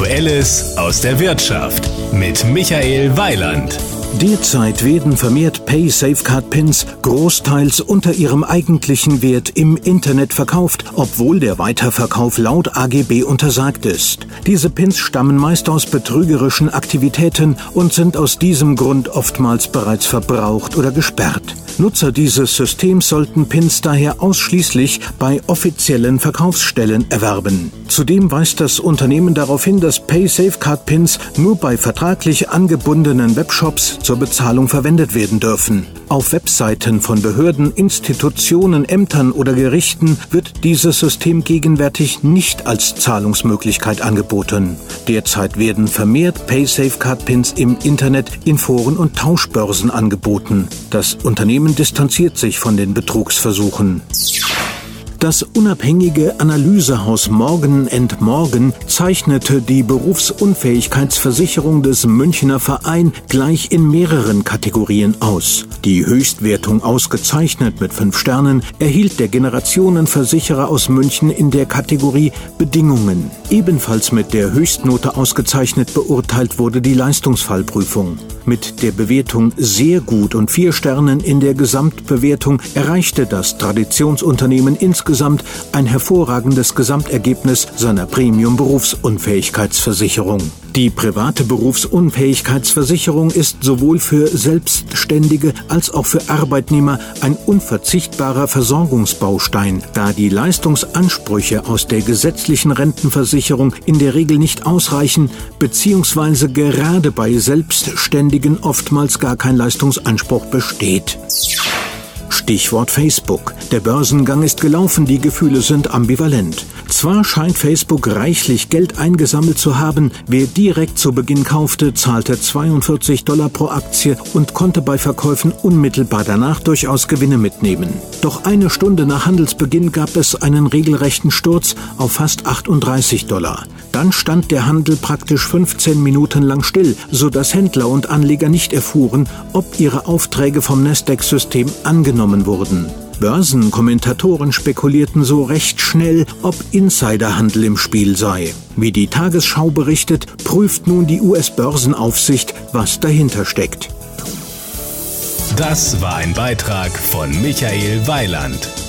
Aktuelles aus der Wirtschaft mit Michael Weiland. Derzeit werden vermehrt Pay-Safecard-Pins großteils unter ihrem eigentlichen Wert im Internet verkauft, obwohl der Weiterverkauf laut AGB untersagt ist. Diese Pins stammen meist aus betrügerischen Aktivitäten und sind aus diesem Grund oftmals bereits verbraucht oder gesperrt. Nutzer dieses Systems sollten Pins daher ausschließlich bei offiziellen Verkaufsstellen erwerben. Zudem weist das Unternehmen darauf hin, dass Pay-Safecard-Pins nur bei vertraglich angebundenen Webshops zur Bezahlung verwendet werden dürfen. Auf Webseiten von Behörden, Institutionen, Ämtern oder Gerichten wird dieses System gegenwärtig nicht als Zahlungsmöglichkeit angeboten. Derzeit werden vermehrt Pay-Safecard-Pins im Internet in Foren und Tauschbörsen angeboten. Das Unternehmen distanziert sich von den Betrugsversuchen. Das unabhängige Analysehaus Morgan & Morgan zeichnete die Berufsunfähigkeitsversicherung des Münchner Verein gleich in mehreren Kategorien aus. Die Höchstwertung ausgezeichnet mit 5 Sternen erhielt der Generationenversicherer aus München in der Kategorie Bedingungen. Ebenfalls mit der Höchstnote ausgezeichnet beurteilt wurde die Leistungsfallprüfung. Mit der Bewertung sehr gut und 4 Sternen in der Gesamtbewertung erreichte das Traditionsunternehmen insgesamt ein hervorragendes Gesamtergebnis seiner Premium-Berufsunfähigkeitsversicherung. Die private Berufsunfähigkeitsversicherung ist sowohl für Selbstständige als auch für Arbeitnehmer ein unverzichtbarer Versorgungsbaustein, da die Leistungsansprüche aus der gesetzlichen Rentenversicherung in der Regel nicht ausreichen bzw. gerade bei Selbstständigen oftmals gar kein Leistungsanspruch besteht. Stichwort Facebook. Der Börsengang ist gelaufen, die Gefühle sind ambivalent. Zwar scheint Facebook reichlich Geld eingesammelt zu haben, wer direkt zu Beginn kaufte, zahlte $42 pro Aktie und konnte bei Verkäufen unmittelbar danach durchaus Gewinne mitnehmen. Doch eine Stunde nach Handelsbeginn gab es einen regelrechten Sturz auf fast $38. Dann stand der Handel praktisch 15 Minuten lang still, sodass Händler und Anleger nicht erfuhren, ob ihre Aufträge vom Nasdaq-System angenommen wurden. Börsenkommentatoren spekulierten so recht schnell, ob Insiderhandel im Spiel sei. Wie die Tagesschau berichtet, prüft nun die US-Börsenaufsicht, was dahinter steckt. Das war ein Beitrag von Michael Weiland.